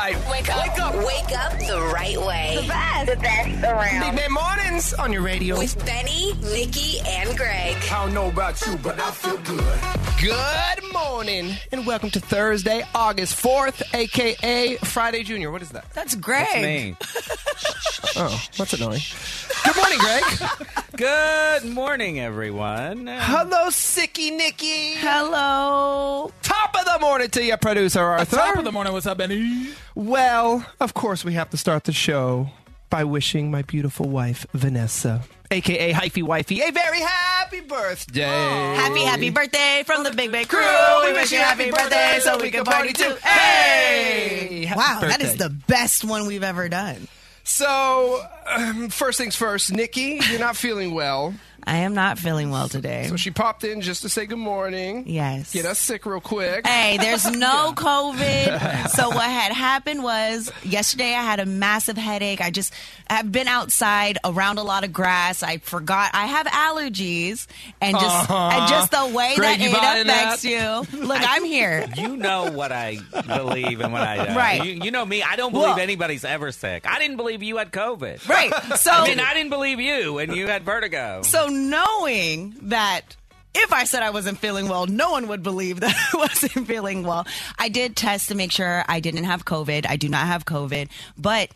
right. Wake up. Wake up the right way. The best around. Big Man Mornings on your radio. With Benny, Nikki, and Greg. I don't know about you, but I feel good. Good morning, and welcome to Thursday, August 4th, a.k.a. Friday Junior. What is that? That's Greg. That's me. Oh, that's annoying. Good morning, Greg. Good morning, everyone. Hello, Sicky Nicky. Hello. Top of the morning to you, producer Arthur. Top of the morning. What's up, Benny? Well, of course, we have to start the show by wishing my beautiful wife, Vanessa, a.k.a. Hyphy Wifey, a very happy birthday. Happy birthday from the Big Bay crew. We wish you happy birthday so we can party too. Hey! Happy Wow, that birthday. is the best one we've ever done. So, first things first, Nikki, you're not feeling well. I am not feeling well today. So she popped in just to say good morning. Yes. Get us sick real quick. Hey, there's no COVID. So what had happened was yesterday I had a massive headache. I've been outside around a lot of grass. I forgot I have allergies and just the way Greg, that you it buying affects that? you. Look, I'm here. You know what I believe and what I don't. Right. You know me. I don't believe anybody's ever sick. I didn't believe you had COVID. Right. So I didn't believe you and you had vertigo. So knowing that if I said I wasn't feeling well, no one would believe that I wasn't feeling well. I did test to make sure I didn't have COVID. I do not have COVID, but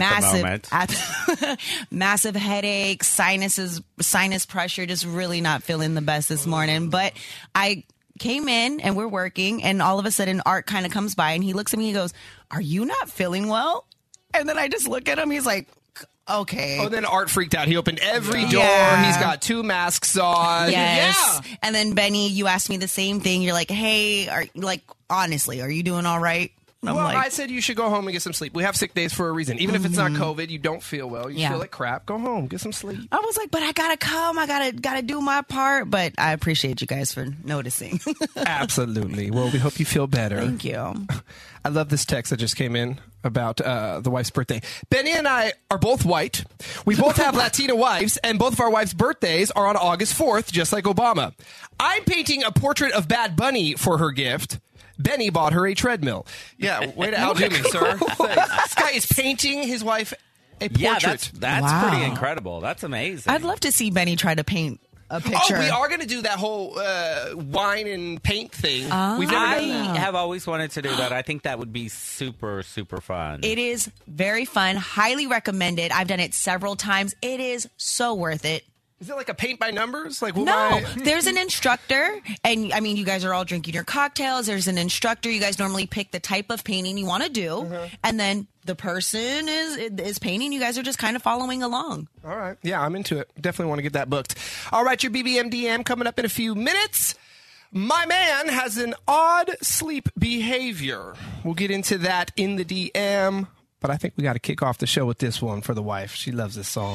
massive headache, sinus pressure, just really not feeling the best this morning. But I came in and we're working, and all of a sudden Art kind of comes by and he looks at me, he goes, "Are you not feeling well?" And then I just look at him, he's like, okay. Oh, then Art freaked out. He opened every door. Yeah. He's got 2 masks on. Yes. Yeah. And then Benny, you asked me the same thing. You're like, "Hey, honestly, are you doing all right?" And I'm Well, like, I said you should go home and get some sleep. We have sick days for a reason. Even if it's not COVID, you don't feel well. You feel like crap. Go home. Get some sleep. I was like, but I gotta come. I gotta do my part. But I appreciate you guys for noticing. Absolutely. Well, we hope you feel better. Thank you. I love this text that just came in about the wife's birthday. Benny and I are both white. We both have Latina wives, and both of our wives' birthdays are on August 4th, just like Obama. I'm painting a portrait of Bad Bunny for her gift. Benny bought her a treadmill. Yeah, way to outdo me, sir. Thanks. This guy is painting his wife a portrait. That's Wow. pretty incredible. That's amazing. I'd love to see Benny try to paint a picture. Oh, we are going to do that whole wine and paint thing. We've never done I that. have always wanted to do that. I think that would be super, super fun. It is very fun. Highly recommended. I've done it several times. It is so worth it. Is it like a paint by numbers? Like, No, there's an instructor, and I mean, you guys are all drinking your cocktails. There's an instructor. You guys normally pick the type of painting you want to do, and then the person is painting. You guys are just kind of following along. All right. Yeah, I'm into it. Definitely want to get that booked. All right, your BBMDM coming up in a few minutes. My man has an odd sleep behavior. We'll get into that in the DM, but I think we got to kick off the show with this one for the wife. She loves this song.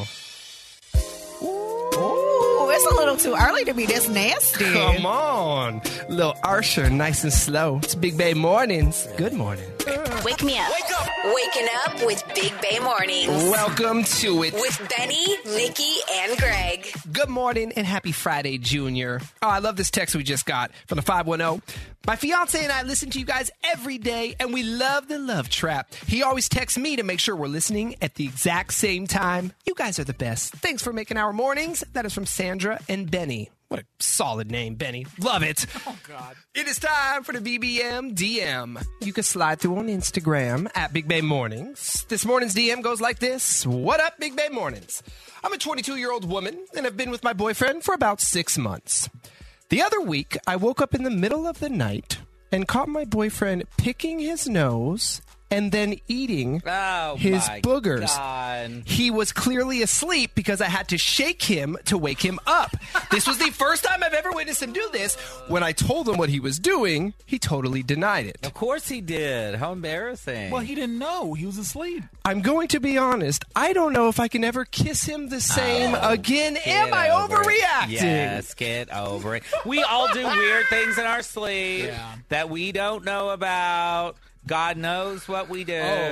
Ooh, it's a little too early to be this nasty. Come on. Little Usher, nice and slow. It's Big Bay Mornings. Good morning. Wake me up. Wake up. Waking up with Big Bay Mornings. Welcome to it. With Benny, Nikki, and Greg. Good morning and happy Friday, Junior. Oh, I love this text we just got from the 510. My fiance and I listen to you guys every day, and we love the Love Trap. He always texts me to make sure we're listening at the exact same time. You guys are the best. Thanks for making our mornings. That is from Sandra and Benny. What a solid name, Benny. Love it. Oh, God. It is time for the BBM DM. You can slide through on Instagram at Big Bay Mornings. This morning's DM goes like this. What up, Big Bay Mornings? I'm a 22-year-old woman, and have been with my boyfriend for about 6 months. The other week, I woke up in the middle of the night and caught my boyfriend picking his nose and then eating his boogers. God. He was clearly asleep because I had to shake him to wake him up. This was the first time I've ever witnessed him do this. When I told him what he was doing, he totally denied it. Of course he did. How embarrassing. Well, he didn't know. He was asleep. I'm going to be honest. I don't know if I can ever kiss him the same again. Am I overreacting? Yes, get over it. We all do weird things in our sleep that we don't know about. God knows what we do.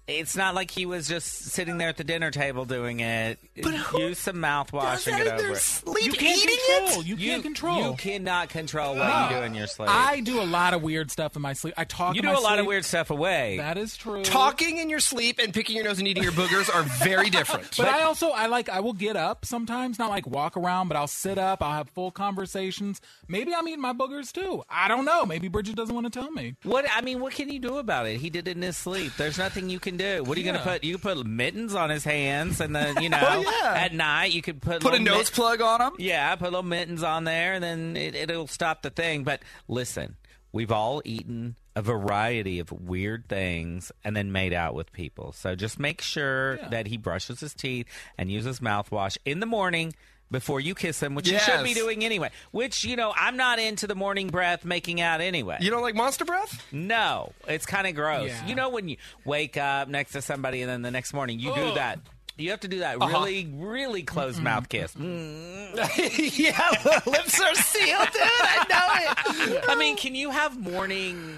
It's not like he was just sitting there at the dinner table doing it. But who use some mouthwash and does get that in over their it. sleep? You can't Eating control. it? You can't control. You cannot control what you do in your sleep. I do a lot of weird stuff in my sleep. I talk. You in do my a lot of sleep. weird stuff away. That is true. Talking in your sleep and picking your nose and eating your boogers are very different. But I will get up sometimes, not like walk around, but I'll sit up. I'll have full conversations. Maybe I'm eating my boogers too. I don't know. Maybe Bridget doesn't want to tell me. What can you do about it? He did it in his sleep. There's nothing you can do. What are you going to put? You can put mittens on his hands, and then at night you could put a nose plug on him. Yeah, put little mittens on there, and then it'll stop the thing. But listen, we've all eaten a variety of weird things and then made out with people. So just make sure that he brushes his teeth and uses mouthwash in the morning before you kiss him, which you should be doing anyway. Which, I'm not into the morning breath making out anyway. You don't like monster breath? No, it's kind of gross. Yeah. You know when you wake up next to somebody and then the next morning you do that. You have to do that really, really closed mouth kiss. Yeah, lips are sealed, dude. I know it. I mean, can you have morning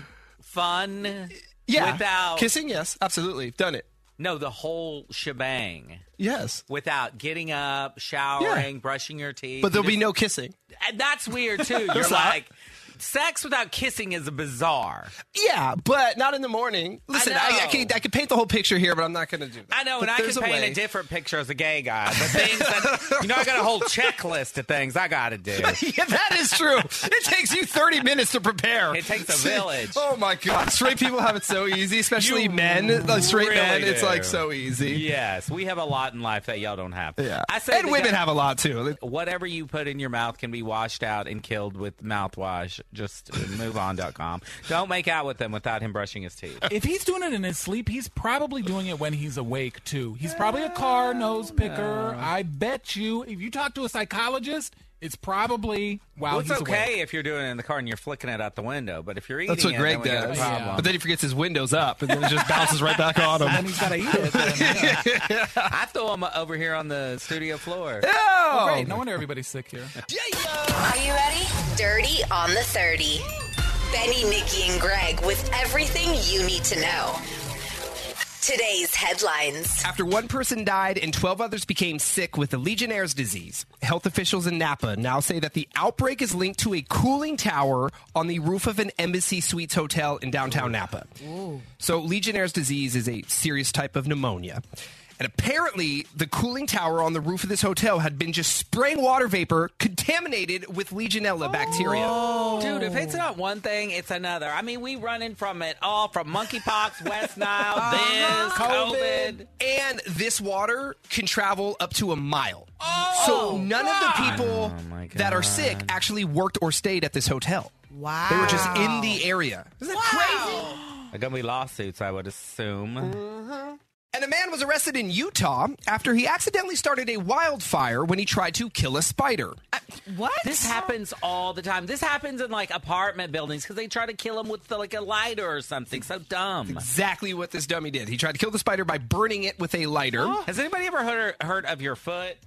fun without kissing? Yes, absolutely. Done it. No, the whole shebang. Yes. Without getting up, showering, brushing your teeth. But there'll be no kissing. And that's weird, too. You're like, sex without kissing is bizarre. Yeah, but not in the morning. Listen, I could paint the whole picture here, but I'm not going to do that. I know, but and I can paint a different picture as a gay guy. The things that, I got a whole checklist of things I got to do. Yeah, that is true. It takes you 30 minutes to prepare. It takes a village. Oh, my God. Straight people have it so easy, especially men. Like straight really men, do. it's like so easy. Yes, we have a lot in life that y'all don't have. Yeah. I say and women have a lot, too. Whatever you put in your mouth can be washed out and killed with mouthwash. Just moveon.com. Don't make out with him without him brushing his teeth. If he's doing it in his sleep, he's probably doing it when he's awake, too. He's probably a car nose picker. I bet you, if you talk to a psychologist, it's probably while it's he's okay awake. if you're doing it in the car and you're flicking it out the window, but if you're eating That's what Greg then we got a does. problem. But then he forgets his windows up, and then it just bounces right back on him. And he's got to eat it. Then, I throw him over here on the studio floor. Oh, great. No wonder everybody's sick here. Are you ready? Dirty on the 30. Benny, Nikki, and Greg with everything you need to know. Today's headlines. After one person died and 12 others became sick with the Legionnaire's disease, health officials in Napa now say that the outbreak is linked to a cooling tower on the roof of an Embassy Suites hotel in downtown Napa. Ooh. So Legionnaire's disease is a serious type of pneumonia. And apparently, the cooling tower on the roof of this hotel had been just spraying water vapor contaminated with Legionella bacteria. Dude, if it's not one thing, it's another. I mean, we running from it all, from monkeypox, West Nile, this, COVID. And this water can travel up to a mile. So none of the people that are sick actually worked or stayed at this hotel. Wow. They were just in the area. Isn't that crazy? There are going to be lawsuits, I would assume. And a man was arrested in Utah after he accidentally started a wildfire when he tried to kill a spider. What? This happens all the time. This happens in, apartment buildings because they try to kill them with, a lighter or something. So dumb. Exactly what this dummy did. He tried to kill the spider by burning it with a lighter. Has anybody ever heard of your foot?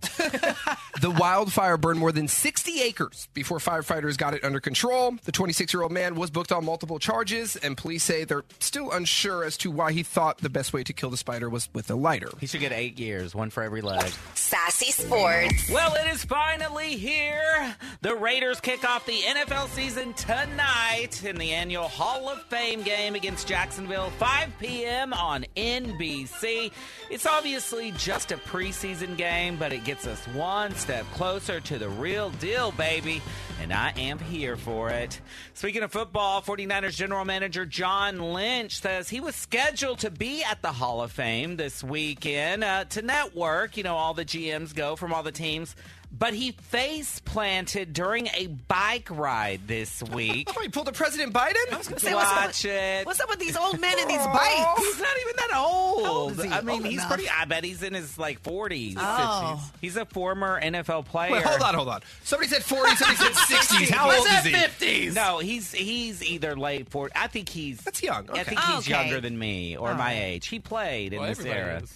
The wildfire burned more than 60 acres before firefighters got it under control. The 26-year-old man was booked on multiple charges, and police say they're still unsure as to why he thought the best way to kill the spider was with a lighter. He should get 8 years, one for every leg. Sassy Sports. Well, it is finally here. The Raiders kick off the NFL season tonight in the annual Hall of Fame game against Jacksonville, 5 p.m. on NBC. It's obviously just a preseason game, but it gets us one step closer to the real deal, baby, and I am here for it. Speaking of football, 49ers general manager John Lynch says he was scheduled to be at the Hall of Fame this weekend to network. All the GMs go from all the teams. But he face-planted during a bike ride this week. Oh, he pulled a President Biden? I was going to say, Watch it. What's up with these old men and these bikes? He's not even that old. How old is he? I mean, Old he's enough. pretty. I bet he's in his 40s. Oh. He's a former NFL player. Wait, hold on. Somebody said 40, somebody said 60s. How old is he? 50s. No, he's either late 40. I think he's. That's young. Okay. I think he's Okay. younger than me or my age. He played in this everybody era. is.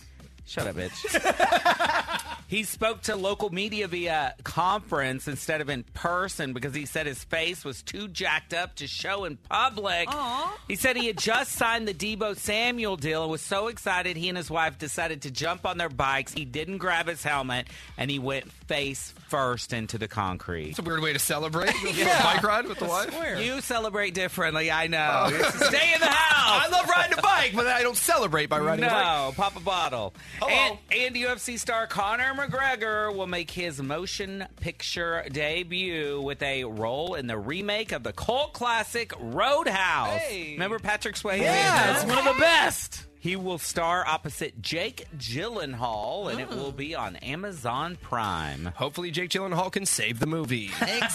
Shut up, bitch. He spoke to local media via conference instead of in person because he said his face was too jacked up to show in public. Aww. He said he had just signed the Deebo Samuel deal and was so excited he and his wife decided to jump on their bikes. He didn't grab his helmet, and he went face first into the concrete. It's a weird way to celebrate. A bike ride with the wife. You celebrate differently, I know. Stay in the house. I love riding a bike, but I don't celebrate by riding a bike. No, pop a bottle. Hello. And UFC star Conor McGregor will make his motion picture debut with a role in the remake of the cult classic Roadhouse. Hey. Remember Patrick Swayze? Yeah, it's one of the best. He will star opposite Jake Gyllenhaal, and it will be on Amazon Prime. Hopefully Jake Gyllenhaal can save the movie.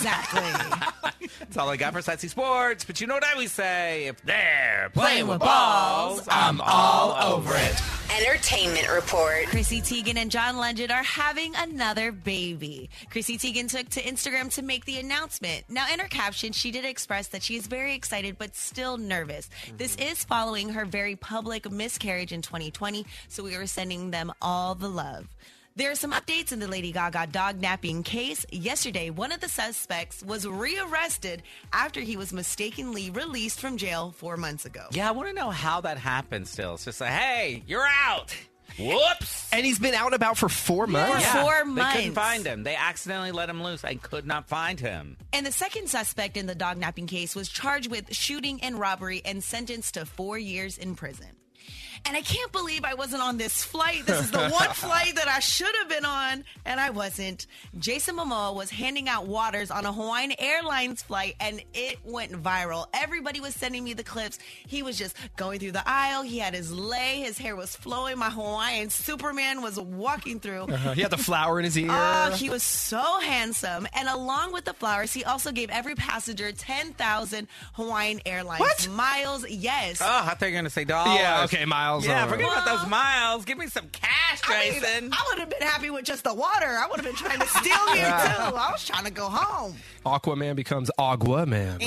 Exactly. That's all I got for Sassy Sports. But you know what I always say? If they're Playing with balls, I'm all over it. Entertainment report. Chrissy Teigen and John Legend are having another baby. Chrissy Teigen took to Instagram to make the announcement. Now, in her caption, she did express that she is very excited but still nervous. This is following her very public miscarriage in 2020, so we are sending them all the love. There are some updates in the Lady Gaga dog napping case. Yesterday, one of the suspects was rearrested after he was mistakenly released from jail 4 months ago. Yeah, I want to know how that happened still. It's just like, hey, you're out. Whoops. And he's been out and about for 4 months? Yeah. 4 They months. couldn't find him. They accidentally let him loose and could not find him. And the second suspect in the dog napping case was charged with shooting and robbery and sentenced to 4 years in prison. And I can't believe I wasn't on this flight. This is the one flight that I should have been on, and I wasn't. Jason Momoa was handing out waters on a Hawaiian Airlines flight, and it went viral. Everybody was sending me the clips. He was just going through the aisle. He had his lei. His hair was flowing. My Hawaiian Superman was walking through. He had the flower in his ear. Oh, he was so handsome. And along with the flowers, he also gave every passenger 10,000 Hawaiian Airlines miles. Yes. Oh, I thought you were going to say dollars. Yeah, okay, Miles. Yeah, forget about those miles. Give me some cash, Jason. I would have been happy with just the water. I would have been trying to steal here, too. I was trying to go home. Aquaman becomes Aguaman.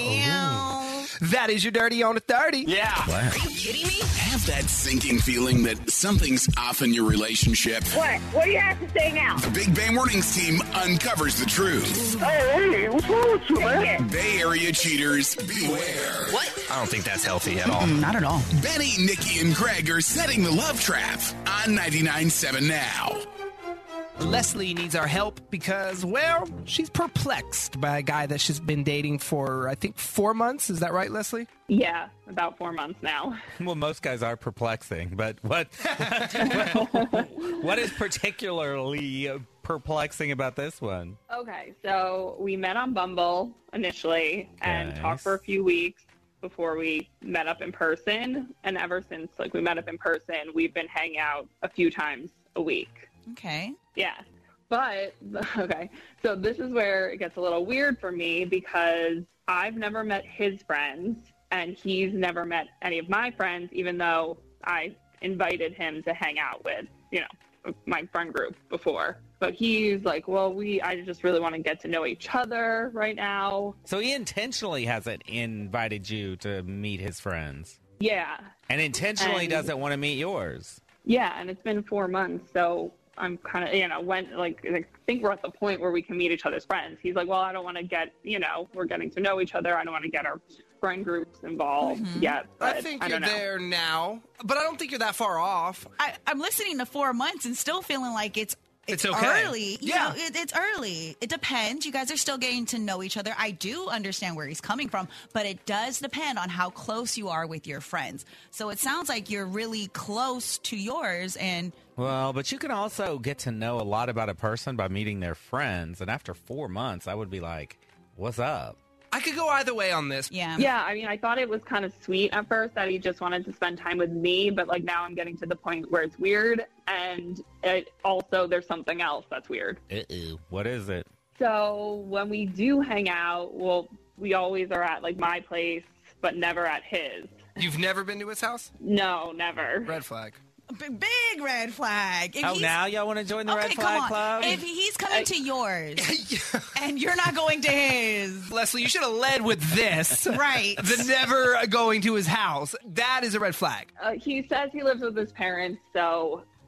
Ew. That is your Dirty on the 30. Yeah. Are you kidding me? Have that sinking feeling that something's off in your relationship. What? What do you have to say now? The Big Bang Warnings team uncovers the truth. Hey, what's wrong with you, man? Bay Area cheaters, beware. What? I don't think that's healthy at all. Not at all. Benny, Nikki, and Greg are setting the love trap on 99.7 Now. Leslie needs our help because, well, she's perplexed by a guy that she's been dating for, I think, 4 months. Is that right, Leslie? Yeah, about 4 months now. Well, most guys are perplexing, but what is particularly perplexing about this one? Okay, so we met on Bumble initially and Nice. talked for a few weeks before we met up in person. And ever since we met up in person, we've been hanging out a few times a week. Okay. Yeah. But, okay, so this is where it gets a little weird for me because I've never met his friends and he's never met any of my friends, even though I invited him to hang out with, my friend group before. But he's like, well, I just really want to get to know each other right now. So he intentionally hasn't invited you to meet his friends Yeah. and intentionally And- doesn't want to meet yours. Yeah, and it's been 4 months, so I'm kind of, I think we're at the point where we can meet each other's friends. He's like, well, I don't want to get, we're getting to know each other. I don't want to get our friend groups involved yet. But I think I you're don't know. there now, but I don't think you're that far off. I'm listening to 4 months and still feeling like it's It's okay. early. You Yeah. know, it's early. It depends. You guys are still getting to know each other. I do understand where he's coming from, but it does depend on how close you are with your friends. So it sounds like you're really close to yours, and Well, but you can also get to know a lot about a person by meeting their friends. And after 4 months, I would be like, what's up? I could go either way on this. yeah. Yeah, I mean, I thought it was kind of sweet at first that he just wanted to spend time with me, but now I'm getting to the point where it's weird, and there's something else that's weird. Uh-oh. What is it? So when we do hang out, we always are at my place, but never at his. You've never been to his house? No, never. Red flag. Big red flag. If Oh, he's- now y'all want to join the Okay, Red come Flag on. Club? If he's coming to yours and you're not going to his, Leslie, you should have led with this. right? The never going to his house. That is a red flag. He says he lives with his parents, so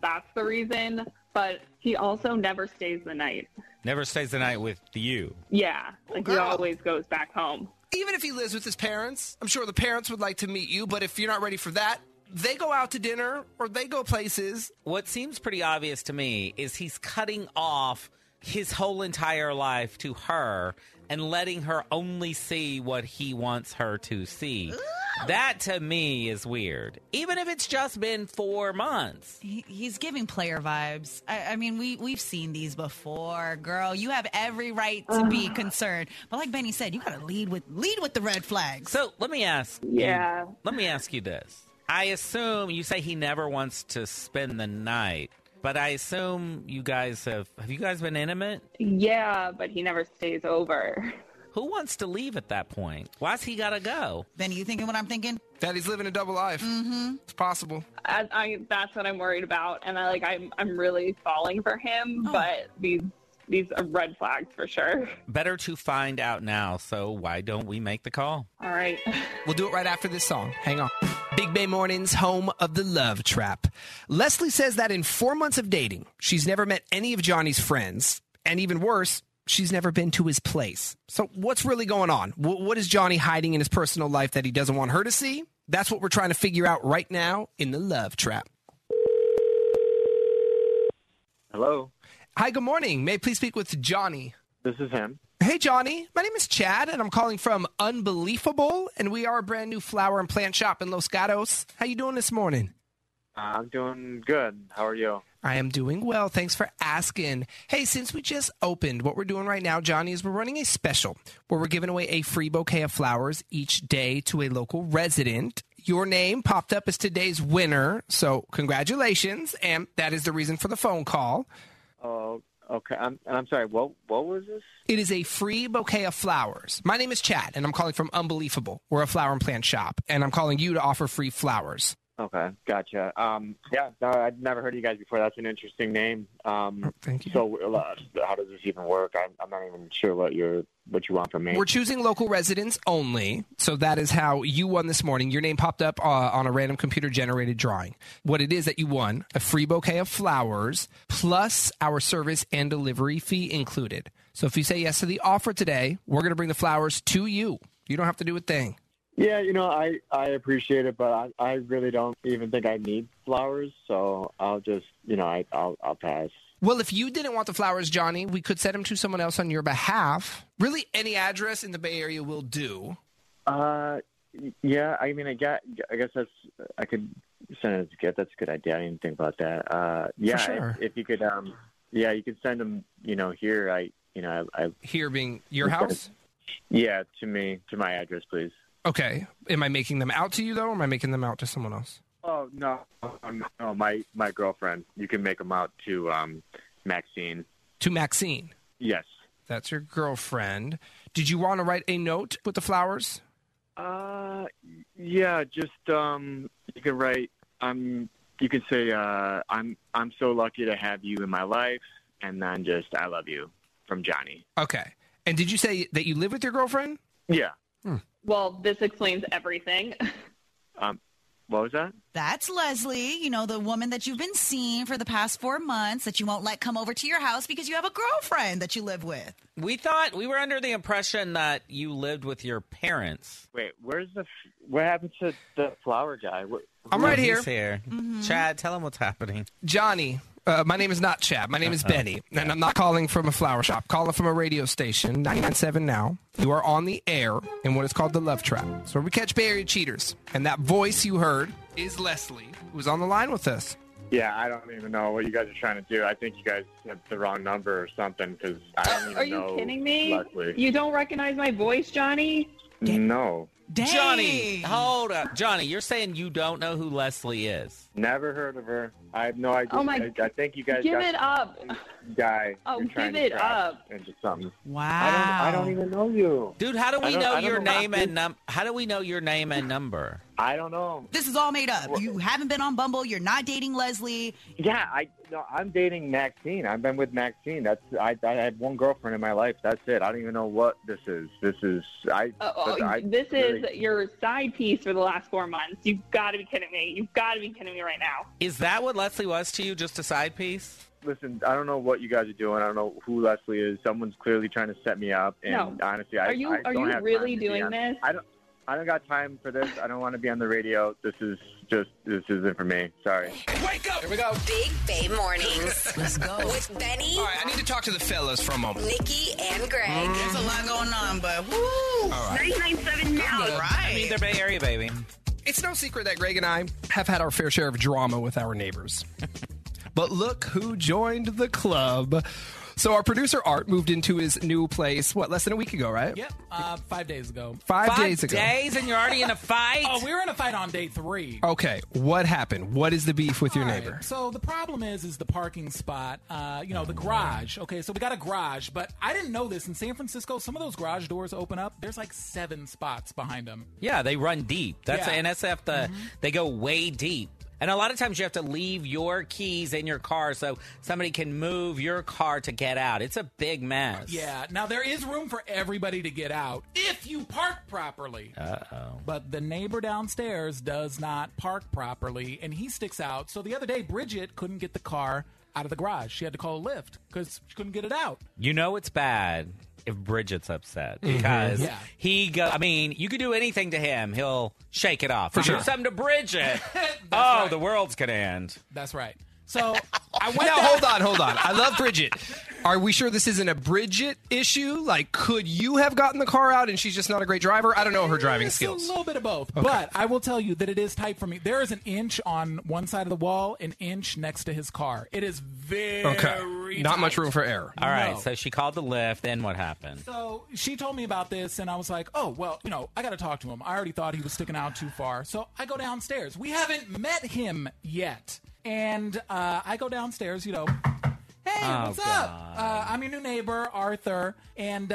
that's the reason. But he also never stays the night. Never stays the night with you. Yeah, like he always goes back home. Even if he lives with his parents, I'm sure the parents would like to meet you, but if you're not ready for that, they go out to dinner or they go places. What seems pretty obvious to me is he's cutting off his whole entire life to her and letting her only see what he wants her to see. That, to me, is weird. Even if it's just been 4 months. He's giving player vibes. I mean, we've seen these before, girl. You have every right to be concerned. But like Benny said, you got to lead with the red flags. So let me ask let me ask you this. I assume you say he never wants to spend the night, but I assume you guys have you guys been intimate? Yeah, but he never stays over. Who wants to leave at that point? Why's he got to go? Benny, you thinking what I'm thinking? That he's living a double life. Mm-hmm. It's possible. That's what I'm worried about, and I'm really falling for him, but these are red flags for sure. Better to find out now, so why don't we make the call? All right. We'll do it right after this song. Hang on. Big Bay Mornings, home of the Love Trap. Leslie says that in 4 months of dating, she's never met any of Johnny's friends, and even worse, she's never been to his place. So what's really going on? What is Johnny hiding in his personal life that he doesn't want her to see? That's what we're trying to figure out right now in the Love Trap. Hello. Hi, good morning. May I please speak with Johnny? This is him. Hey, Johnny. My name is Chad, and I'm calling from Unbelievable, and we are a brand new flower and plant shop in Los Gatos. How you doing this morning? I'm doing good. How are you? I am doing well. Thanks for asking. Hey, since we just opened, what we're doing right now, Johnny, is we're running a special where we're giving away a free bouquet of flowers each day to a local resident. Your name popped up as today's winner, so congratulations, and that is the reason for the phone call. Oh, okay. I'm sorry. What was this? It is a free bouquet of flowers. My name is Chad, and I'm calling from Unbelievable. We're a flower and plant shop, and I'm calling you to offer free flowers. Okay, gotcha. Yeah, no, I'd never heard of you guys before. That's an interesting name. Thank you. So, how does this even work? I'm not even sure what you want from me. We're choosing local residents only, so that is how you won this morning. Your name popped up on a random computer-generated drawing. What it is that you won, a free bouquet of flowers, plus our service and delivery fee included. So if you say yes to the offer today, we're going to bring the flowers to you. You don't have to do a thing. Yeah, I appreciate it, but I really don't even think I need flowers, so I'll just, I'll pass. Well, if you didn't want the flowers, Johnny, we could send them to someone else on your behalf. Really, any address in the Bay Area will do. Yeah, I mean, I guess I could send it as a gift. That's a good idea. I didn't think about that. Yeah, For sure. If you could, you could send them, here. Here being your house? Yeah, to my address, please. Okay. Am I making them out to you, though, or am I making them out to someone else? Oh, no, my girlfriend. You can make them out to Maxine. To Maxine? Yes. That's your girlfriend. Did you want to write a note with the flowers? Yeah, just you can write. You can say, I'm so lucky to have you in my life, and then just I love you from Johnny. Okay. And did you say that you live with your girlfriend? Yeah. Well, this explains everything. What was that? That's Leslie, the woman that you've been seeing for the past 4 months that you won't let come over to your house because you have a girlfriend that you live with. We were under the impression that you lived with your parents. Wait, what happened to the flower guy? I'm right here. He's here. Mm-hmm. Chad, tell him what's happening. Johnny, my name is not Chad. My name is Benny, and I'm not calling from a flower shop. Calling from a radio station, 99.7 now. You are on the air in what is called the Love Trap. So we catch Bay Area cheaters, and that voice you heard is Leslie, who's on the line with us. Yeah, I don't even know what you guys are trying to do. I think you guys have the wrong number or something because I don't even know. Are you kidding me? Leslie. You don't recognize my voice, Johnny? No. Dang. Johnny, hold up. Johnny, you're saying you don't know who Leslie is? Never heard of her. I have no idea. Oh my! I think you guys give it up. Guy. Oh, you're trying give it to trap up. into something. Wow. I don't even know you, dude. How do we know your name and How do we know your name and number? I don't know. This is all made up. You haven't been on Bumble. You're not dating Leslie. Yeah, I'm dating Maxine. I've been with Maxine. I had one girlfriend in my life. That's it. I don't even know what this is. This is is your side piece for the last 4 months. You've got to be kidding me. You've got to be kidding me right now. Is that what Leslie was to you, just a side piece? Listen, I don't know what you guys are doing. I don't know who Leslie is. Someone's clearly trying to set me up. And No. honestly, Are I you don't have really time to be doing on- this? I don't got time for this. I don't want to be on the radio. This isn't for me. Sorry. Wake up! Here we go. Big Bay Mornings. Let's go. With Benny, All right, I need to talk to the fellas for a moment. Nikki, and Greg. There's a lot going on, but woo! All right. 99.7 now. All right. I mean, they're Bay Area, baby. It's no secret that Greg and I have had our fair share of drama with our neighbors. But look who joined the club. So our producer, Art, moved into his new place, less than a week ago, right? Yep, 5 days ago. 5 days 5 ago. days and you're already in a fight? Oh, we were in a fight on day 3. Okay, what happened? What is the beef with your All right, neighbor? So the problem is the parking spot, the garage. Okay, so we got a garage, but I didn't know this. In San Francisco, some of those garage doors open up. There's like 7 spots behind them. Yeah, they run deep. That's Yeah. NSF. They go way deep. And a lot of times you have to leave your keys in your car so somebody can move your car to get out. It's a big mess. Yeah, now there is room for everybody to get out if you park properly. Uh-oh. But the neighbor downstairs does not park properly, and he sticks out. So the other day, Bridget couldn't get the car out of the garage. She had to call a lift because she couldn't get it out. You know it's bad if Bridget's upset because Yeah. you could do anything to him. He'll shake it off. For Do sure. something to Bridget. right. The world's going to end. That's right. So I went Now, down- hold on. I love Bridget. Are we sure this isn't a Bridget issue? Like, could you have gotten the car out and she's just not a great driver? I don't know her driving It's skills. a little bit of both. But I will tell you that it is tight for me. There is an inch on one side of the wall, an inch next to his car. It is very Not much tight. room for error. All right, No. so she called the lift. Then what happened? So she told me about this, and I was like, oh, well, I got to talk to him. I already thought he was sticking out too far. So I go downstairs. We haven't met him yet. And I go downstairs, hey, what's up? I'm your new neighbor, Arthur. And,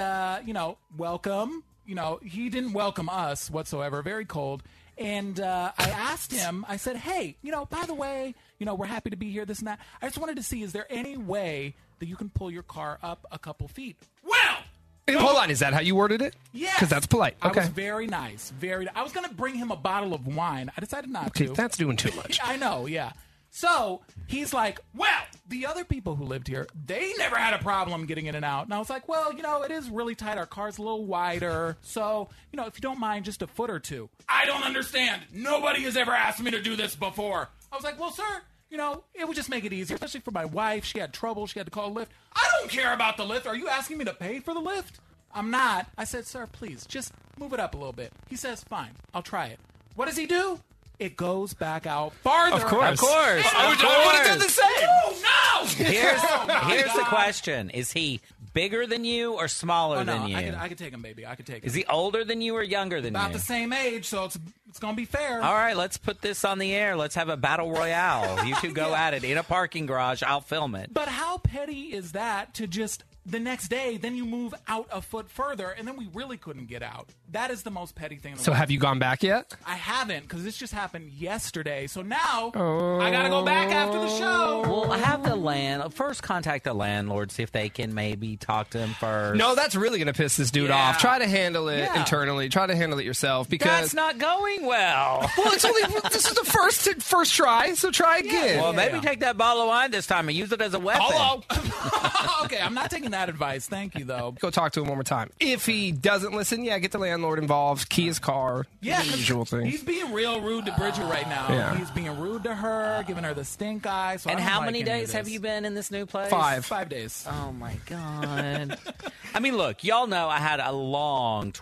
welcome. He didn't welcome us whatsoever. Very cold. And I asked him, I said, hey, by the way, we're happy to be here, this and that. I just wanted to see, is there any way that you can pull your car up a couple feet? Well! Hold on, is that how you worded it? Yes. Because that's polite. I Okay. was very nice. I was going to bring him a bottle of wine. I decided not Okay, to. that's doing too much. I know, yeah. So he's like, well, the other people who lived here, they never had a problem getting in and out. And I was like, well, it is really tight. Our car's a little wider. So, if you don't mind, just a foot or two. I don't understand. Nobody has ever asked me to do this before. I was like, well, sir, it would just make it easier, especially for my wife. She had trouble. She had to call a lift. I don't care about the lift. Are you asking me to pay for the lift? I'm not. I said, sir, please, just move it up a little bit. He says, fine, I'll try it. What does he do? It goes back out farther. Of course. I would have done the same. Oh, no! Here's the question. Is he bigger than you or smaller Oh, no, than you? I could take him, baby. I could take him. Is he older than you or younger than About you? the same age, so it's going to be fair. All right, let's put this on the air. Let's have a battle royale. You two go at it in a parking garage. I'll film it. But how petty is that to just the next day, then you move out a foot further, and then we really couldn't get out? That is the most petty thing in the So world. have you gone back yet? I haven't, because this just happened yesterday. So now I got to go back after the show. Well, have the first contact the landlord, see if they can maybe talk to him first. No, that's really going to piss this dude Yeah. off. Try to handle it Yeah. internally. Try to handle it yourself because That's not going well. well, this is the first try, so try again. Well, maybe take that bottle of wine this time and use it as a weapon. Hello. Okay, I'm not taking that advice. Thank you, though. Go talk to him one more time. If he doesn't listen, get the landlord involved. Key his car. Yeah, the usual thing. he's being real rude to Bridget right now. Yeah. He's being rude to her, giving her the stink eye. So And I don't how like many any of days have this. you been in this new place? 5. 5 days. Oh, my God. I mean, look, y'all know I had a long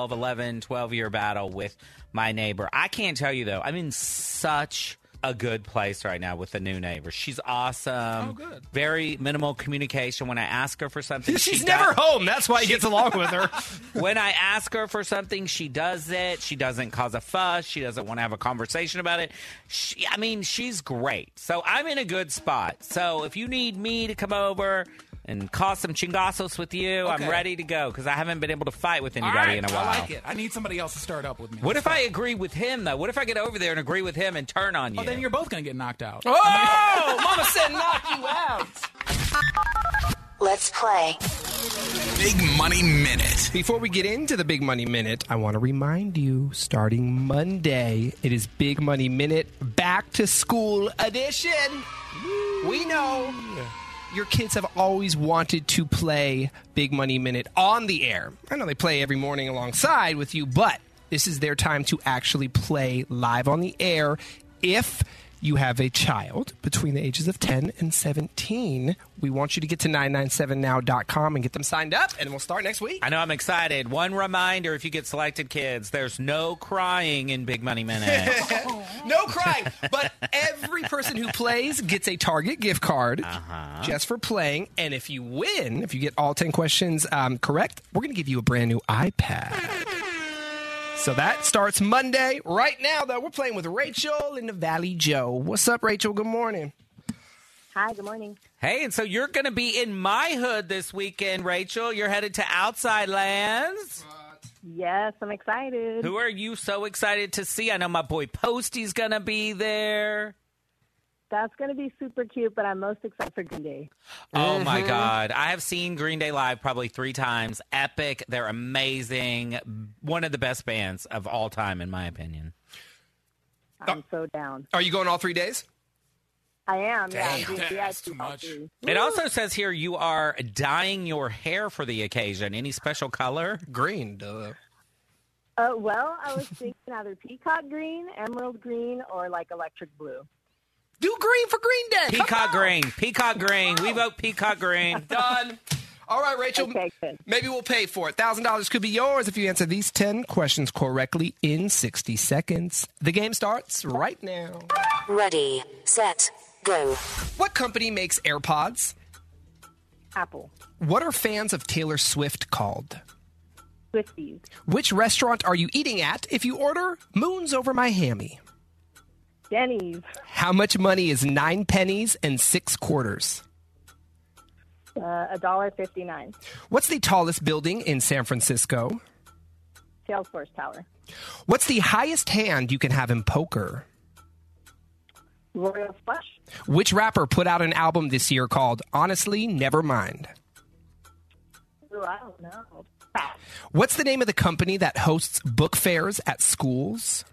12-year battle with my neighbor. I can't tell you, though, I'm in such a good place right now with the new neighbor. She's awesome. Oh, good. Very minimal communication. When I ask her for something, She's she never does- home. That's why he gets along with her. When I ask her for something, she does it. She doesn't cause a fuss. She doesn't want to have a conversation about it. She's great. So I'm in a good spot. So if you need me to come over and cause some chingazos with you, Okay. I'm ready to go because I haven't been able to fight with All anybody right, in a while. I like it. I need somebody else to start up with me. What if I agree with him, though? What if I get over there and agree with him and turn on you? Oh, then you're both going to get knocked out. Oh, Mama said knock you out. Let's play. Big Money Minute. Before we get into the Big Money Minute, I want to remind you, starting Monday, it is Big Money Minute Back to School Edition. We know your kids have always wanted to play Big Money Minute on the air. I know they play every morning alongside with you, but this is their time to actually play live on the air. If you have a child between the ages of 10 and 17, we want you to get to 997now.com and get them signed up, and we'll start next week. I know, I'm excited. One reminder, if you get selected, kids, there's no crying in Big Money Minute. No crying, but every person who plays gets a Target gift card just for playing, and if you win, if you get all 10 questions correct, we're going to give you a brand new iPad. So that starts Monday. Right now, though, we're playing with Rachel in the Valley Joe. What's up, Rachel? Good morning. Hi, good morning. Hey, and so you're going to be in my hood this weekend, Rachel. You're headed to Outside Lands. Yes, I'm excited. Who are you so excited to see? I know my boy Posty's going to be there. That's going to be super cute, but I'm most excited for Green Day. Oh, my God. I have seen Green Day live probably 3 times. Epic. They're amazing. One of the best bands of all time, in my opinion. I'm so down. Are you going all 3 days? I am, Damn. yeah. That's too much. It also says here you are dyeing your hair for the occasion. Any special color? Green, duh. Well, I was thinking either peacock green, emerald green, or like electric blue. Do green for Green Day. Peacock green. Peacock green. We vote peacock green. Done. All right, Rachel. Okay, good. Maybe we'll pay for it. $1,000 could be yours if you answer these 10 questions correctly in 60 seconds. The game starts right now. Ready, set, go. What company makes AirPods? Apple. What are fans of Taylor Swift called? Swifties. Which restaurant are you eating at if you order Moons Over My Hammy? Denny's. How much money is 9 pennies and 6 quarters? $1.59. What's the tallest building in San Francisco? Salesforce Tower. What's the highest hand you can have in poker? Royal Flush. Which rapper put out an album this year called Honestly Nevermind? Ooh, I don't know. What's the name of the company that hosts book fairs at schools?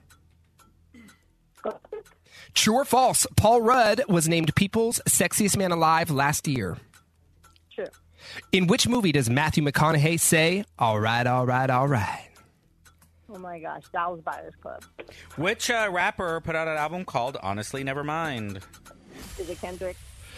True or false? Paul Rudd was named People's Sexiest Man Alive last year. True. In which movie does Matthew McConaughey say, all right, all right, all right? Oh, my gosh. Dallas Buyers Club. Which rapper put out an album called Honestly Nevermind? Is it Kendrick?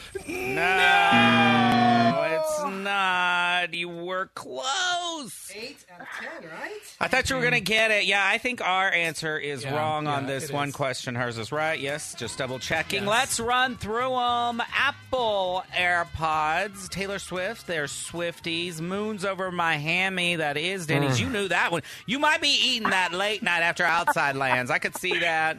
No, it's not. You were close. 8 out of 10, right? I thought you were going to get it. Yeah, I think our answer is wrong on this it one is. question. Hers is right. Yes, just double checking. Let's run through them. Apple AirPods, Taylor Swift, they're Swifties. Moons Over My Hammy, that is Denny's. You knew that one. You might be eating that late night after Outside Lands. I could see that.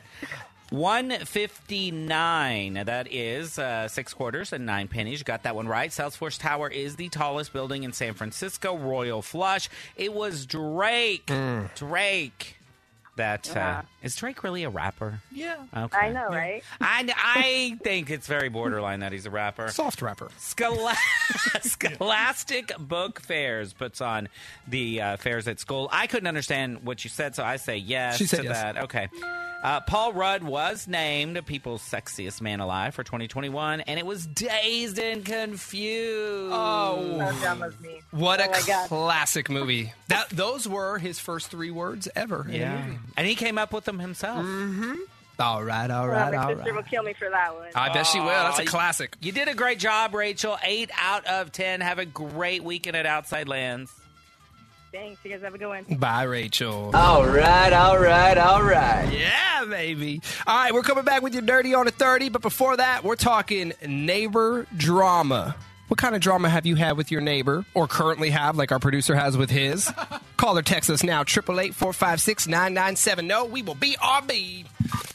159. That is 6 quarters and 9 pennies. You got that one right. Salesforce Tower is the tallest building in San Francisco. Royal Flush. It was Drake. Drake. That is Drake really a rapper? Yeah. Okay. I know, right? I think it's very borderline that he's a rapper. Soft rapper. Scholastic Book Fairs puts on the fairs at school. I couldn't understand what you said, so I say yes She said to yes. that. Okay. Paul Rudd was named People's Sexiest Man Alive for 2021, and it was Dazed and Confused. Oh, That was me. what Oh a my God. classic movie. Those were his first 3 words ever in a movie. And he came up with them himself. All right, all Oh, right, my all sister will right. kill me for that one. I bet she will. That's a classic. You did a great job, Rachel. 8 out of 10. Have a great weekend at Outside Lands. Thanks. You guys have a good one. Bye, Rachel. All right, all right, all right. Yeah, baby. All right, we're coming back with your Dirty on the 30, but before that, we're talking neighbor drama. What kind of drama have you had with your neighbor, or currently have, like our producer has with his? Call or text us now, 888-456-9970. We will be RB.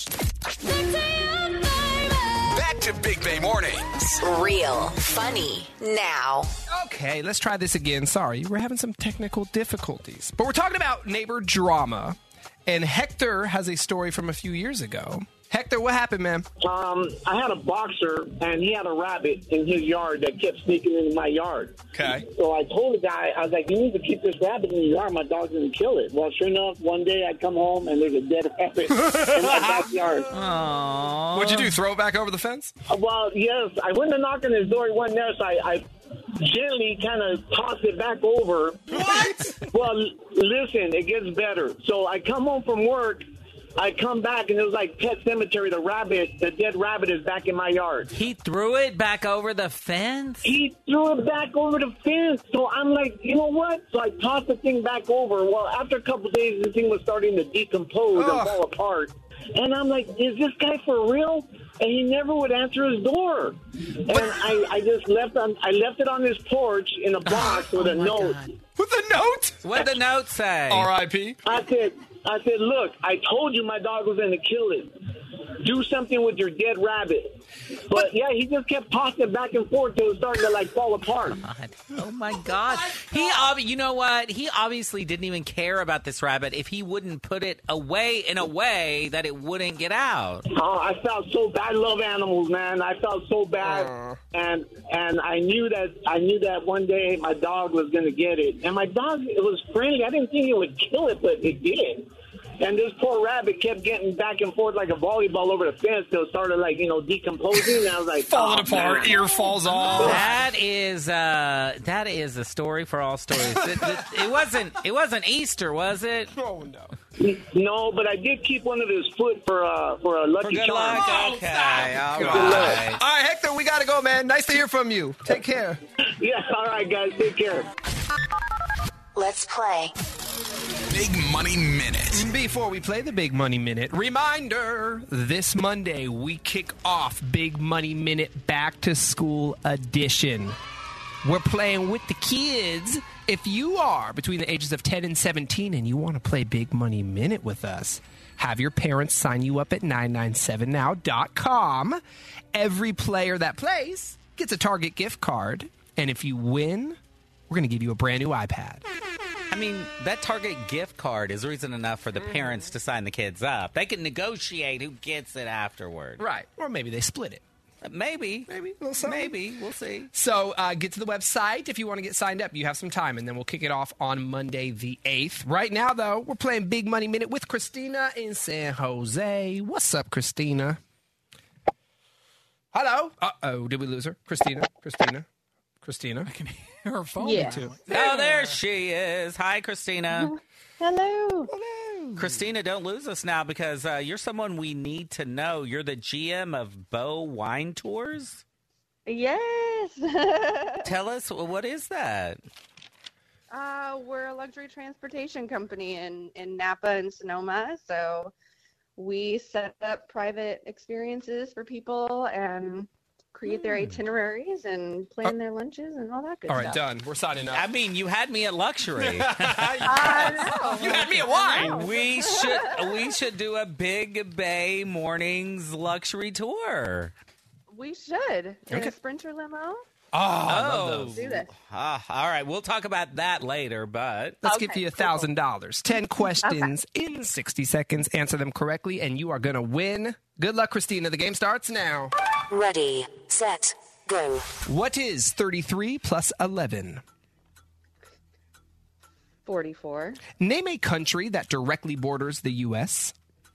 Back to Big Bay Mornings. Real funny now. Okay, let's try this again. Sorry, we're having some technical difficulties. But we're talking about neighbor drama. And Hector has a story from a few years ago. Hector, what happened, man? I had a boxer, and he had a rabbit in his yard that kept sneaking into my yard. Okay. So I told the guy, I was like, you need to keep this rabbit in your yard. My dog's going to kill it. Well, sure enough, one day I come home, and there's a dead rabbit in my backyard. Aww. What'd you do, throw it back over the fence? Well, yes. I went to knock on his door. He wasn't there, so I gently kind of tossed it back over. What? Well, listen, it gets better. So I come home from work. I come back, and it was like Pet Cemetery. The dead rabbit is back in my yard. He threw it back over the fence? He threw it back over the fence. So I'm like, you know what? So I tossed the thing back over. Well, after a couple of days, the thing was starting to decompose and fall apart. And I'm like, is this guy for real? And he never would answer his door. And I just left it on his porch in a box with a note. God. With a note? What'd the note say? R.I.P. I said, look, I told you my dog was going to kill it. Do something with your dead rabbit. But yeah, he just kept tossing it back and forth till it was starting to fall apart. Oh my God! You know what? He obviously didn't even care about this rabbit if he wouldn't put it away in a way that it wouldn't get out. Oh, I felt so bad. I love animals, man. I felt so bad, and I knew that one day my dog was going to get it. And my dog, it was friendly. I didn't think it would kill it, but it did. And this poor rabbit kept getting back and forth like a volleyball over the fence till it started, decomposing. And I was like, falling apart, man. ear falls off. That is a story for all stories. It wasn't Easter, was it? Oh no. No, but I did keep one of his foot for a lucky good charm. luck. Okay, all All right. right, Hector, we got to go, man. Nice to hear from you. Take care. Yeah, all right, guys. Take care. Let's play Big Money Minute. Before we play the Big Money Minute, reminder, this Monday we kick off Big Money Minute Back to School Edition. We're playing with the kids. If you are between the ages of 10 and 17 and you want to play Big Money Minute with us, have your parents sign you up at 997now.com. Every player that plays gets a Target gift card. And if you win, we're going to give you a brand new iPad. I mean, that Target gift card is reason enough for the parents to sign the kids up. They can negotiate who gets it afterward. Right. Or maybe they split it. Maybe. We'll see. So get to the website if you want to get signed up. You have some time, and then we'll kick it off on Monday the 8th. Right now, though, we're playing Big Money Minute with Christina in San Jose. What's up, Christina? Hello? Uh-oh, did we lose her? Christina? I can hear her phone. Yeah. Too. Oh, there she is. Hi, Christina. Hello. Christina, don't lose us now because you're someone we need to know. You're the GM of Bow Wine Tours? Yes. Tell us, what is that? We're a luxury transportation company in Napa and Sonoma. So we set up private experiences for people and create their itineraries and plan their lunches and all that good All stuff. right, done. We're signing up. I mean, you had me at luxury. I know. You had me at wine. We should do a Big Bay Mornings luxury tour. We should. In Okay. a Sprinter limo. Oh, I love those. Do this. All right, we'll talk about that later, but Let's Okay, give you $1,000. 10 questions in 60 seconds. Answer them correctly, and you are going to win. Good luck, Christina. The game starts now. Ready, set, go. What is 33 plus 11? 44. Name a country that directly borders the U.S.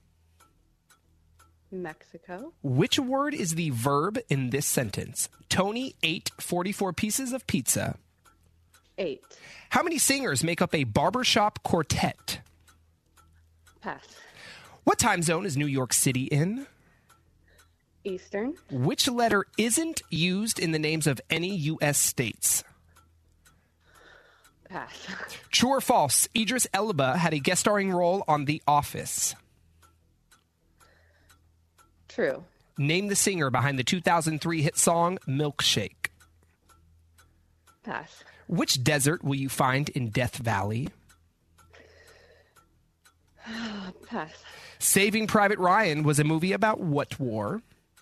Mexico. Which word is the verb in this sentence? Tony ate 44 pieces of pizza. 8. How many singers make up a barbershop quartet? Pass. What time zone is New York City in? Eastern. Which letter isn't used in the names of any U.S. states? Pass. True or false, Idris Elba had a guest starring role on The Office. True. Name the singer behind the 2003 hit song Milkshake. Pass. Which desert will you find in Death Valley? Pass. Saving Private Ryan was a movie about what war?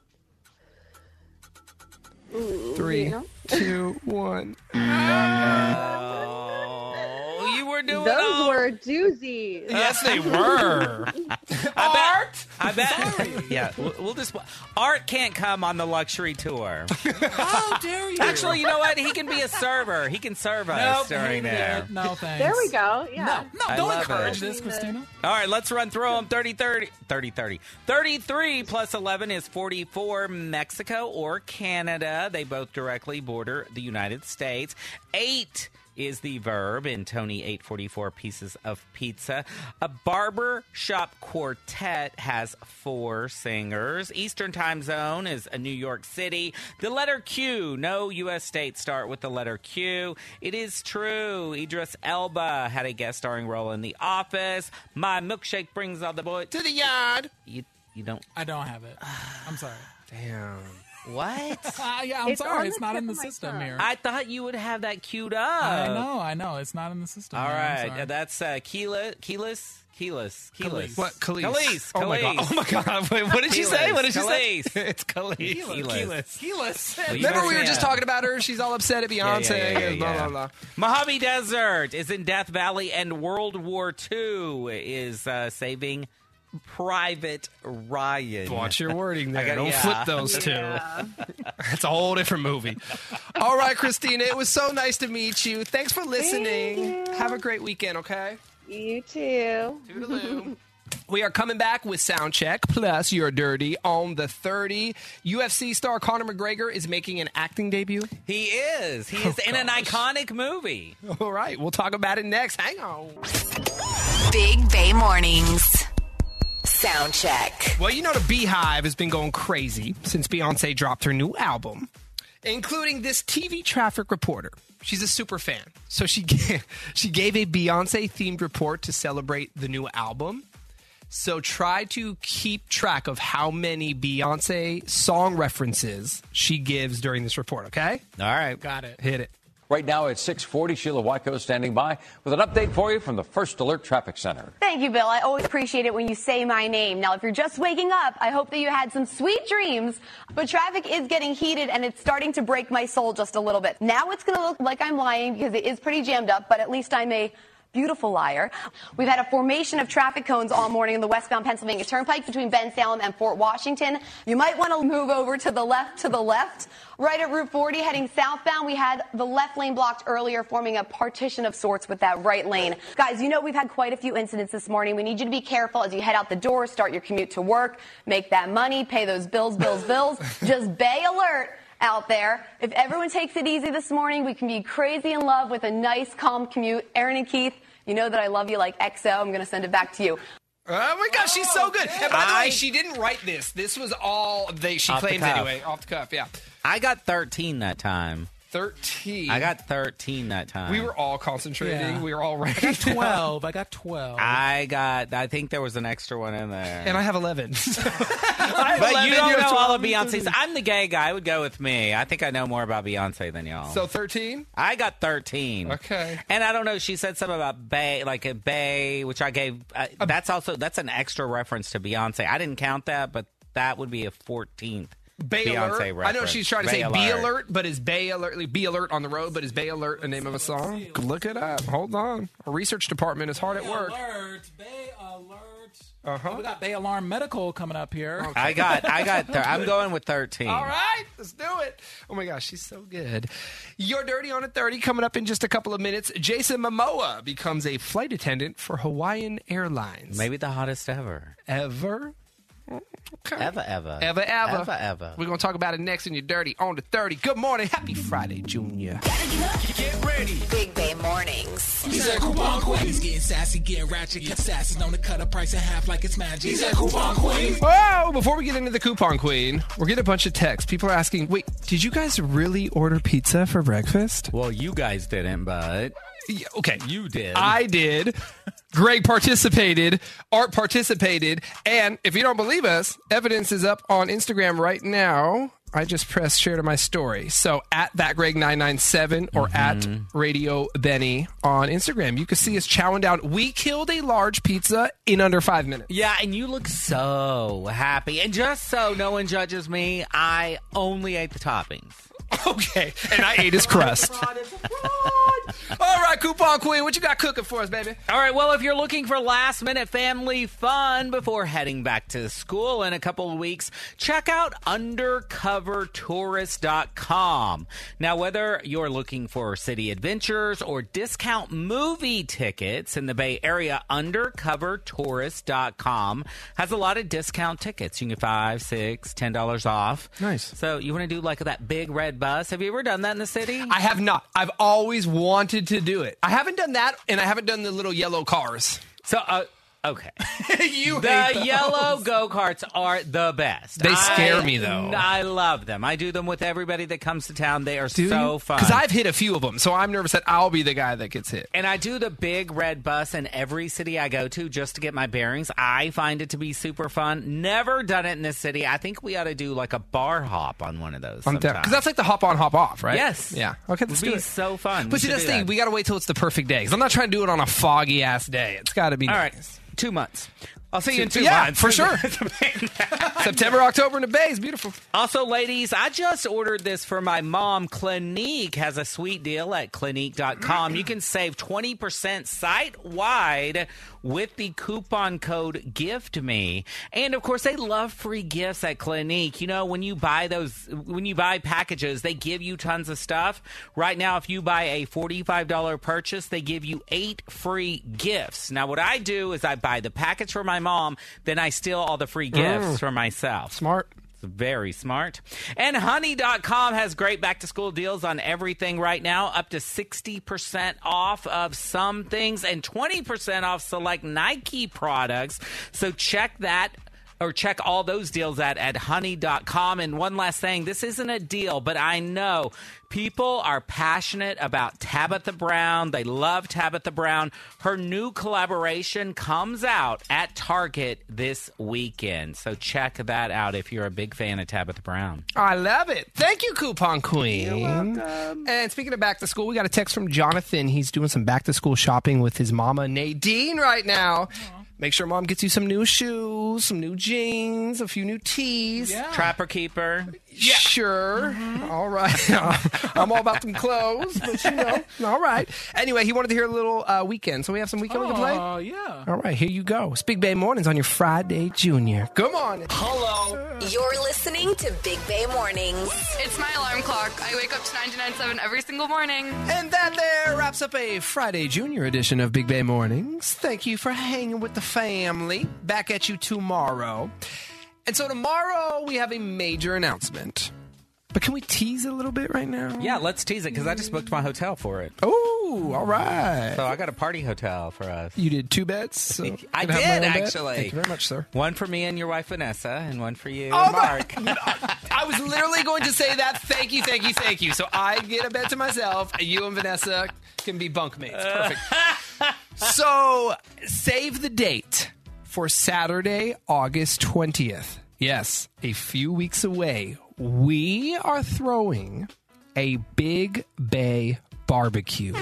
3, Vietnam. 2, 1. you were doing Those were doozies. Yes, they were. I bet. Yeah, we'll just. Art can't come on the luxury tour. How dare you? Actually, you know what? He can be a server. He can serve us during there. No, thanks. There we go. Yeah. No, don't encourage this, Christina. All right, let's run through them. 30-30. 33 plus 11 is 44. Mexico or Canada. They both directly border the United States. 8 is the verb in Tony 844 pieces of pizza. A barber shop quartet has 4 singers. Eastern time zone is a New York City. The letter Q. No U.S. states start with the letter Q. It is true. Idris Elba had a guest starring role in The Office. My milkshake brings all the boys to the yard. You don't. I don't have it. I'm sorry. Damn. What? Yeah, I'm sorry. It's not in the system here. I thought you would have that queued up. I know. It's not in the system. All here. right. That's Keyless. What? Khalees. Oh my God. Wait, what did she say? It's Khalees. Keyless. Remember we were just talking about her? She's all upset at Beyonce. Blah, blah, blah. Mojave Desert is in Death Valley, and World War II is saving Private Ryan. Watch your wording there. Don't flip those two. That's a whole different movie. All right, Christina, it was so nice to meet you. Thanks for listening. Have a great weekend, okay? You too. Toodaloo. We are coming back with Soundcheck plus You're Dirty on the 30. UFC star Conor McGregor is making an acting debut. He is. He is in an iconic movie. All right, we'll talk about it next. Hang on. Big Bay Mornings. Soundcheck. Well, you know the Beehive has been going crazy since Beyonce dropped her new album, including this TV traffic reporter. She's a super fan. So she gave a Beyonce-themed report to celebrate the new album. So try to keep track of how many Beyonce song references she gives during this report, okay? All right. Got it. Hit it. Right now it's 6:40. Sheila Wyko standing by with an update for you from the First Alert Traffic Center. Thank you, Bill. I always appreciate it when you say my name. Now, if you're just waking up, I hope that you had some sweet dreams. But traffic is getting heated, and it's starting to break my soul just a little bit. Now it's going to look like I'm lying because it is pretty jammed up, but at least I'm a beautiful liar. We've had a formation of traffic cones all morning in the westbound Pennsylvania Turnpike between Ben Salem and Fort Washington. You might want to move over to the left. Right at Route 40 heading southbound, we had the left lane blocked earlier, forming a partition of sorts with that right lane. Guys, you know we've had quite a few incidents this morning. We need you to be careful as you head out the door, start your commute to work, make that money, pay those bills. Just Bay alert out there. If everyone takes it easy this morning, we can be crazy in love with a nice, calm commute. Aaron and Keith, you know that I love you like XO. I'm going to send it back to you. Oh my gosh, she's so good. And by the way, she didn't write this. This was all she claims anyway, off the cuff, yeah. I got 13 that time. 13. I got 13 that time. We were all concentrating. Yeah. We were all right. I got 12. I think there was an extra one in there. And I have 11. But you don't know all of Beyonce's. I'm the gay guy. I would go with me. I think I know more about Beyonce than y'all. So 13? I got 13. Okay. And I don't know. She said something about Bay, like a Bay, which I gave. That's an extra reference to Beyonce. I didn't count that, but that would be a 14th. Bay Beyonce Alert. reference. I know she's trying to Bay say Alert. Be Alert, but is Bay Alert, like Be Alert on the road, but is Bay Alert a name of a song? Look it up. Hold on. Our research department is hard at work. Bay Alert. Uh-huh. We got Bay Alarm Medical coming up here. Okay. I'm going with 13. All right, let's do it. Oh my gosh, she's so good. You're Dirty on a 30 coming up in just a couple of minutes. Jason Momoa becomes a flight attendant for Hawaiian Airlines. Maybe the hottest ever. Ever? Okay. Ever. We're going to talk about it next in You're Dirty on the 30. Good morning. Happy Friday, Junior. Get ready. Big Bay Mornings. He's at Coupon Queen. He's getting sassy, getting ratchet, get sassy. Known to cut a price in half like it's magic. He's at Coupon Queen. Whoa! Before we get into the Coupon Queen, we're getting a bunch of texts. People are asking, wait, did you guys really order pizza for breakfast? Well, you guys didn't, but... Yeah, okay. You did. I did. Greg participated. Art participated. And if you don't believe us, evidence is up on Instagram right now. I just pressed share to my story. So at ThatGreg997 or at Radio Benny on Instagram. You can see us chowing down. We killed a large pizza in under 5 minutes. Yeah, and you look so happy. And just so no one judges me, I only ate the toppings. Okay. And I ate his crust. All right, Coupon Queen, what you got cooking for us, baby? All right, well, if you're looking for last-minute family fun before heading back to school in a couple of weeks, check out undercovertourist.com. Now, whether you're looking for city adventures or discount movie tickets in the Bay Area, undercovertourist.com has a lot of discount tickets. You can get $5, $6, $10 off. Nice. So you want to do like that big red bus? Have you ever done that in the city? I have not. I've always wanted to do it. I haven't done that, and I haven't done the little yellow cars. So, okay. You the hate those. yellow go-karts are the best. They scare me, though. I love them. I do them with everybody that comes to town. They are Do so you? fun. Because I've hit a few of them, so I'm nervous that I'll be the guy that gets hit. And I do the big red bus in every city I go to just to get my bearings. I find it to be super fun. Never done it in this city. I think we ought to do like a bar hop on one of those sometime. Because that's like the hop on, hop off, right? Yes. Yeah. Okay, let's It'd do be it. so fun. But We see, should that's do the thing. that. We got to wait till it's the perfect day. Because I'm not trying to do it on a foggy-ass day. It's got to be All nice. right. 2 months. I'll see you in 2 Yeah, months. for sure. September, October in the Bay is beautiful. Also, ladies, I just ordered this for my mom. Clinique has a sweet deal at Clinique.com. You can save 20% site-wide with the coupon code GIFTME. And, of course, they love free gifts at Clinique. You know, when you buy packages, they give you tons of stuff. Right now, if you buy a $45 purchase, they give you 8 free gifts. Now, what I do is I buy the package for my mom, then I steal all the free gifts for myself. Smart. Very smart. And honey.com has great back-to-school deals on everything right now, up to 60% off of some things and 20% off select Nike products. So check that. Or check all those deals at honey.com. And one last thing, this isn't a deal, but I know people are passionate about Tabitha Brown. They love Tabitha Brown. Her new collaboration comes out at Target this weekend. So check that out if you're a big fan of Tabitha Brown. I love it. Thank you, Coupon Queen. You're welcome. And speaking of back to school, we got a text from Jonathan. He's doing some back to school shopping with his mama, Nadine, right now. Make sure mom gets you some new shoes, some new jeans, a few new tees. Yeah. Trapper Keeper. Yeah. Sure. All right. I'm all about them clothes, but you know. All right. Anyway, he wanted to hear a little Weekend. So we have some Weekend we can play? Oh, yeah. All right, here you go. It's Big Bay Mornings on your Friday, Junior. Come on. Hello. You're listening to Big Bay Mornings. It's my alarm clock. I wake up to 99.7 every single morning. And that there wraps up a Friday Junior edition of Big Bay Mornings. Thank you for hanging with the family. Back at you tomorrow. And so tomorrow we have a major announcement. But can we tease it a little bit right now? Yeah, let's tease it because I just booked my hotel for it. Oh, all right. So I got a party hotel for us. You did 2 beds? So I can I have my did, own bed? actually. Thank you very much, sir. One for me and your wife, Vanessa, and one for you, Oh, Mark. I was literally going to say that. Thank you, thank you, thank you. So I get a bed to myself. You and Vanessa can be bunkmates. Perfect. So save the date for Saturday, August 20th. Yes, a few weeks away. We are throwing a Big Bay barbecue.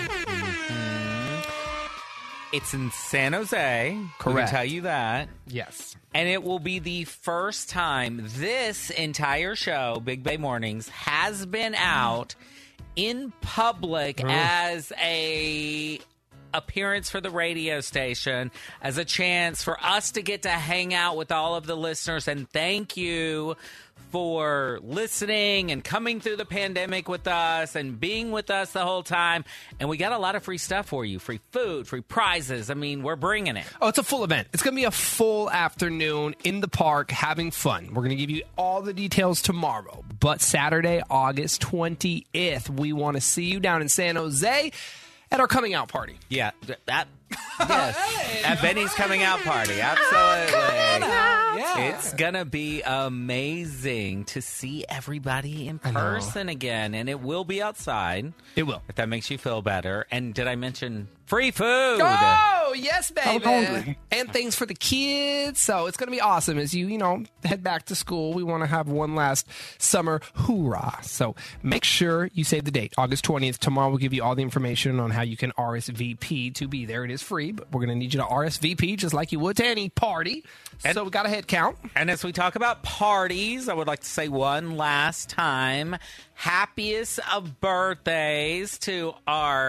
It's in San Jose. Correct. We can tell you that. Yes. And it will be the first time this entire show, Big Bay Mornings, has been out in public as a appearance for the radio station, as a chance for us to get to hang out with all of the listeners. And thank you for listening and coming through the pandemic with us and being with us the whole time. And we got a lot of free stuff for you. Free food, free prizes. I mean, we're bringing it. Oh, it's a full event. It's going to be a full afternoon in the park having fun. We're going to give you all the details tomorrow. But Saturday, August 20th, we want to see you down in San Jose at our coming out party. Yeah, that... Yes, at Benny's coming out party. Absolutely. It's going to be amazing to see everybody in person again. And it will be outside. It will. If that makes you feel better. And did I mention free food? Oh, yes, baby. I was hungry. And things for the kids. So it's going to be awesome as you head back to school. We want to have one last summer hoorah. So make sure you save the date, August 20th. Tomorrow we'll give you all the information on how you can RSVP to be there. It is free, but we're going to need you to RSVP just like you would to any party. So we got a head count. And as we talk about parties, I would like to say one last time, happiest of birthdays to our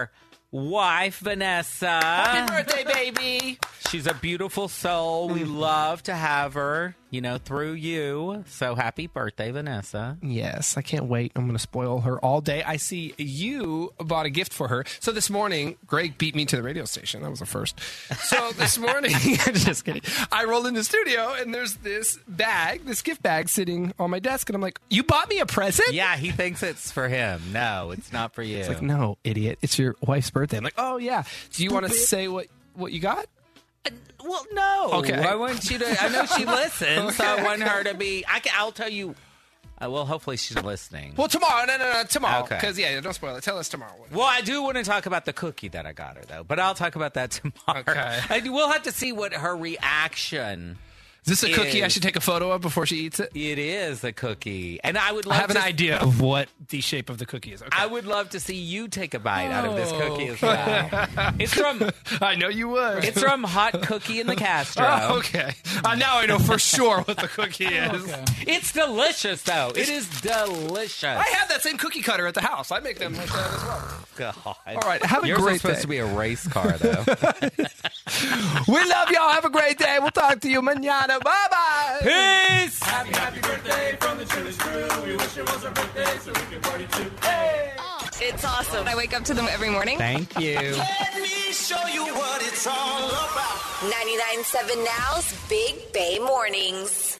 wife, Vanessa. Happy birthday, baby. She's a beautiful soul. We love to have her, through you. So happy birthday, Vanessa. Yes, I can't wait. I'm going to spoil her all day. I see you bought a gift for her. So this morning, Greg beat me to the radio station. That was the first. So this morning, just kidding. I roll in the studio and there's this gift bag sitting on my desk. And I'm like, you bought me a present? Yeah, he thinks it's for him. No, it's not for you. It's like, no, idiot. It's your wife's birthday. I'm like, oh, yeah. Do you want to say what you got? Well, no. Okay. I want you to. I know she listens, so I want her to be. I'll tell you. Well, hopefully she's listening. Well, tomorrow. No, tomorrow. Okay. Because, don't spoil it. Tell us tomorrow. Well, I do want to talk about the cookie that I got her, though. But I'll talk about that tomorrow. Okay. We'll have to see what her reaction Is this a cookie I should take a photo of before she eats it? It is a cookie. And I would I have an idea of what the shape of the cookie is. Okay. I would love to see you take a bite out of this cookie as well. It's from... I know you would. It's from Hot Cookie in the Castro. Oh, okay. Now I know for sure what the cookie is. Okay. It's delicious, though. It is delicious. I have that same cookie cutter at the house. I make them like that as well. God. All right. Have a Yours great is supposed day. to be a race car, though. We love y'all. Have a great day. We'll talk to you mañana. Bye-bye. Peace. Happy birthday from the Chili's crew. We wish it was our birthday so we can party too. Hey! It's awesome. I wake up to them every morning. Thank you. Let me show you what it's all about. 99.7 Now's Big Bay Mornings.